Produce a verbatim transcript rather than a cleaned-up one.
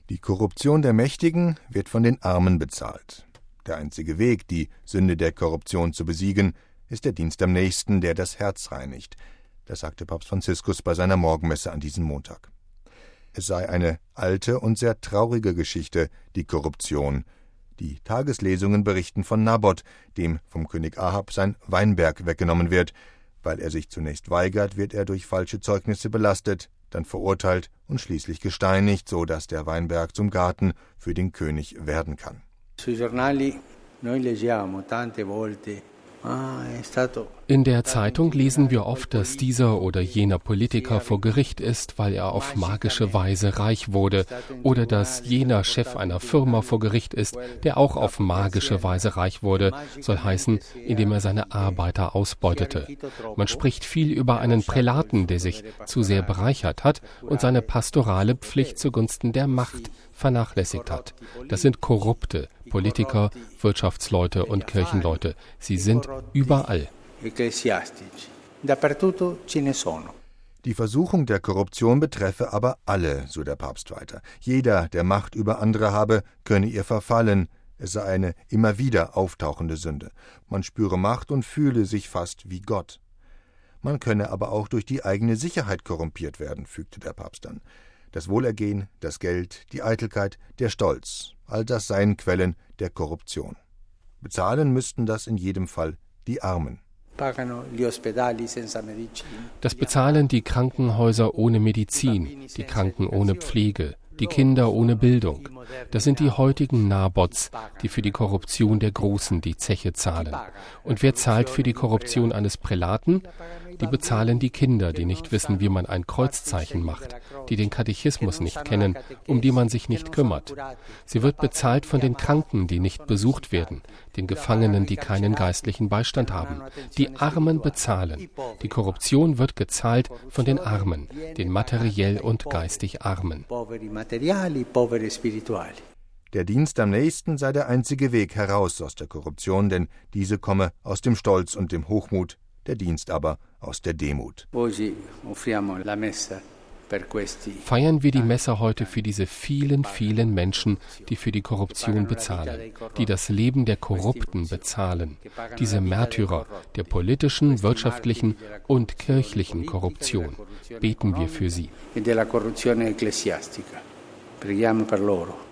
Die Korruption der Mächtigen wird von den Armen bezahlt. Der einzige Weg, die Sünde der Korruption zu besiegen, ist der Dienst am Nächsten, der das Herz reinigt. Das sagte Papst Franziskus bei seiner Morgenmesse an diesem Montag. Es sei eine alte und sehr traurige Geschichte, die Korruption. Die Tageslesungen berichten von Nabot, dem vom König Ahab sein Weinberg weggenommen wird. Weil er sich zunächst weigert, wird er durch falsche Zeugnisse belastet, dann verurteilt und schließlich gesteinigt, so dass der Weinberg zum Garten für den König werden kann. Sui giornali noi leggiamo tante volte. In der Zeitung lesen wir oft, dass dieser oder jener Politiker vor Gericht ist, weil er auf magische Weise reich wurde, oder dass jener Chef einer Firma vor Gericht ist, der auch auf magische Weise reich wurde, soll heißen, indem er seine Arbeiter ausbeutete. Man spricht viel über einen Prälaten, der sich zu sehr bereichert hat und seine pastorale Pflicht zugunsten der Macht vernachlässigt hat. Das sind korrupte Politiker, Wirtschaftsleute und Kirchenleute. Sie sind überall. Die Versuchung der Korruption betreffe aber alle, so der Papst weiter. Jeder, der Macht über andere habe, könne ihr verfallen. Es sei eine immer wieder auftauchende Sünde. Man spüre Macht und fühle sich fast wie Gott. Man könne aber auch durch die eigene Sicherheit korrumpiert werden, fügte der Papst an. Das Wohlergehen, das Geld, die Eitelkeit, der Stolz, all das seien Quellen der Korruption. Bezahlen müssten das in jedem Fall die Armen. Das bezahlen die Krankenhäuser ohne Medizin, die Kranken ohne Pflege, die Kinder ohne Bildung. Das sind die heutigen Nabots, die für die Korruption der Großen die Zeche zahlen. Und wer zahlt für die Korruption eines Prälaten? Die bezahlen die Kinder, die nicht wissen, wie man ein Kreuzzeichen macht, die den Katechismus nicht kennen, um die man sich nicht kümmert. Sie wird bezahlt von den Kranken, die nicht besucht werden, den Gefangenen, die keinen geistlichen Beistand haben. Die Armen bezahlen. Die Korruption wird gezahlt von den Armen, den materiell und geistig Armen. Der Dienst am Nächsten sei der einzige Weg heraus aus der Korruption, denn diese komme aus dem Stolz und dem Hochmut, der Dienst aber aus der Demut. Feiern wir die Messe heute für diese vielen, vielen Menschen, die für die Korruption bezahlen, die das Leben der Korrupten bezahlen, diese Märtyrer der politischen, wirtschaftlichen und kirchlichen Korruption. Beten wir für sie. Preghiamo per loro.